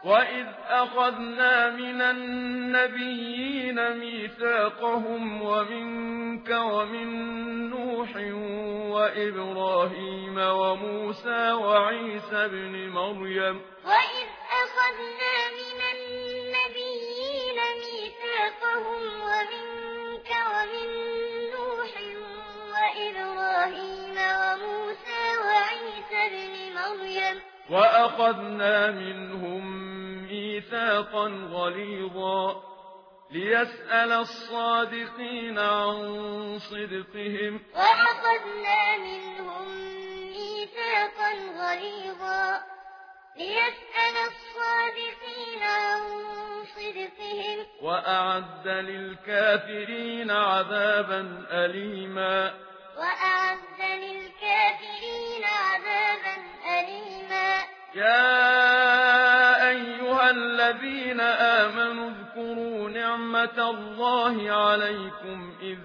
وإذ أخذنا من النبيين ميثاقهم ومنك ومن نوح وإبراهيم وموسى وعيسى ابن مريم وإذ أخذنا من النبيين ميثاقهم ومنك ومن نوح وإبراهيم وموسى وعيسى ابن مريم وأخذنا منهم ميثاقا غليظا ليسأل الصادقين عن صدقهم وأخذنا منهم ميثاقا غليظا ليسأل الصادقين عن صدقهم وأعد للكافرين عذابا أليما وأعد للكافرين عذابا أليما يا أيها الذين آمنوا اذكروا نعمة الله عليكم إذ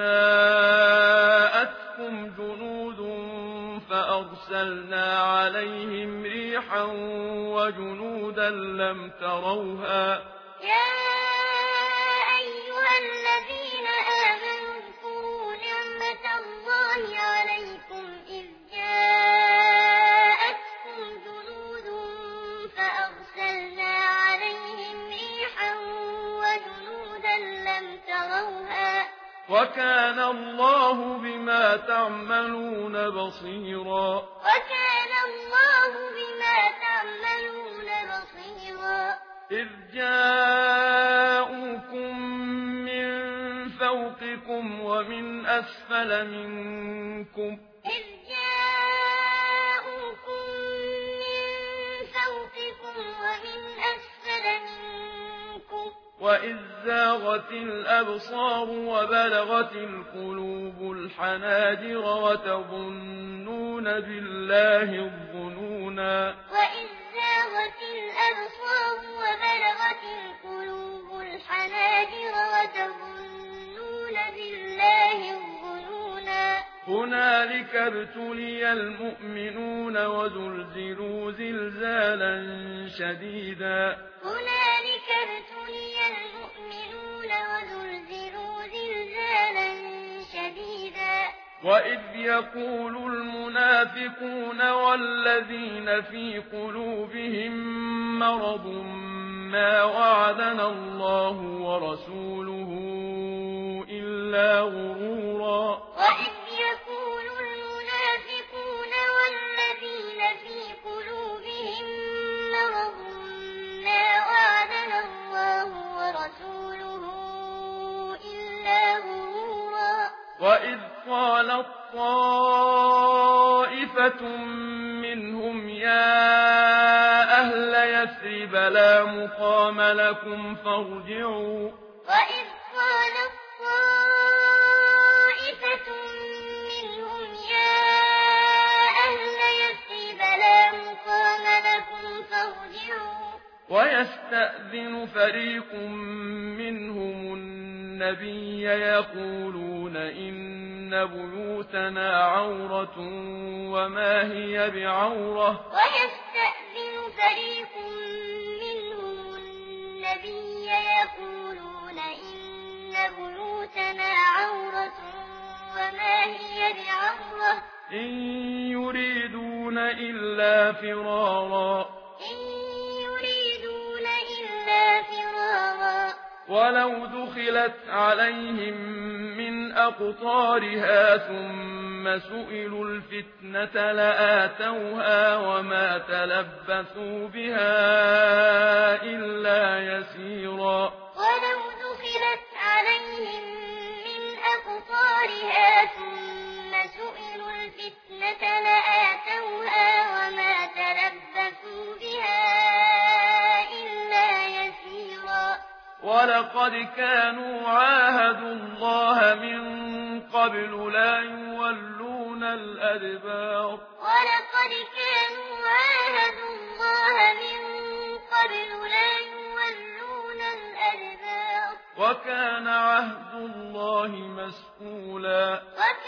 جاءتكم جنود فأرسلنا عليهم ريحا وجنودا لم تروها يا أيها الذين آمنوا اذكروا نعمة الله عليكم إذ جاءتكم جنود فأرسلنا عليهم ريحا وجنودا لم تروها وكان الله بما تعملون بصيرا وكان الله بما تعملون بصيرا إذ جاءوكم من فوقكم ومن أسفل منكم إذ جاءوكم من فوقكم ومن أسفل منكم وإذ زاغت الأبصار وبلغت القلوب الحناجر وتظنون بالله الظنونا وإذ زاغت الأبصار وبلغت القلوب الحناجر وتظنون بالله الظنونا هنالك ابتلي المؤمنون وزلزلوا زلزالا شديدا هنالك ابتلي المؤمنون وزلزلوا زلزالا شديدا وإذ يقول المنافقون والذين في قلوبهم مرض ما وعدنا الله ورسوله إلا غرورا وإذ يقول المنافقون والذين في قلوبهم مرض ما وعدنا الله ورسوله إلا غرورا وإذ قالت طائفة منهم يا أهل يثرب لا مقام لكم فارجعوا وإذ قالت طائفة منهم يا أهل يثرب لا مقام لكم فارجعوا ويستأذن فريق منهم النبي يقولون إن بيوتنا عورة وما هي بعورة ويستأذن فريق منهم النبي يقولون إن بيوتنا عورة وما هي بعورة إن يريدون إلا فرارا إن يريدون إلا فرارا ولو دخلت عليهم من أقطارها ثم سئلوا الفتنة لآتوها وما تلبثوا بها إلا يسيرا ولو دخلت عليهم من أقطارها ثم سئلوا الفتنة لآتوها وما تلبثوا بها إلا يسيرا ولقد كانوا عاهدوا الله من قبل لا يولون الأدبار ولقد كانوا عاهدوا الله من قبل لا يولون الأدبار وكان عهد الله مسئولا